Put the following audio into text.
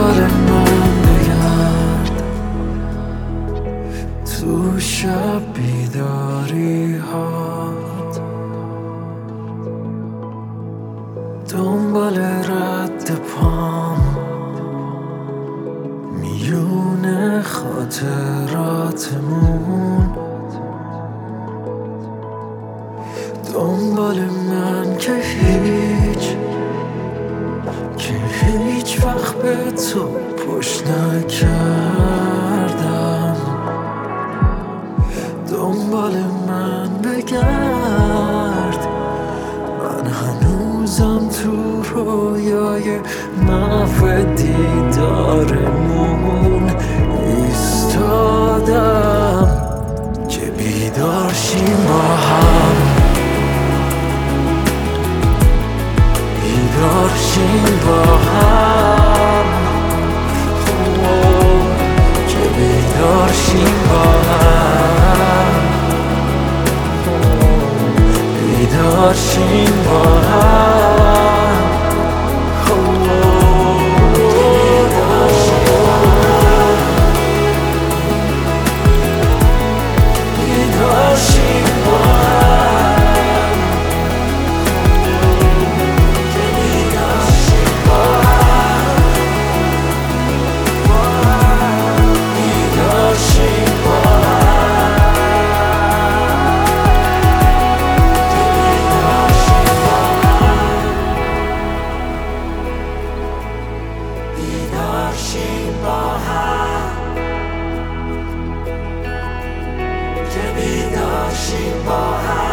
دنبال من بگرد تو شب بیداری هات، دنبال رد پام میونه خاطراتمون، دنبال من که هیچ وقت به تو پشت نکردم، دنبال من بگرد، من هنوزم تو رویای محو دیدارمون ایستادم که بیدار شیم با هم، بیدار شیم با هم، که بیدار شیم با هم، بیدار شیم با هم، بیدار شیم با هم، که بیدار شیم با هم، بیدار شیم با هم، که بیدار شیم با هم.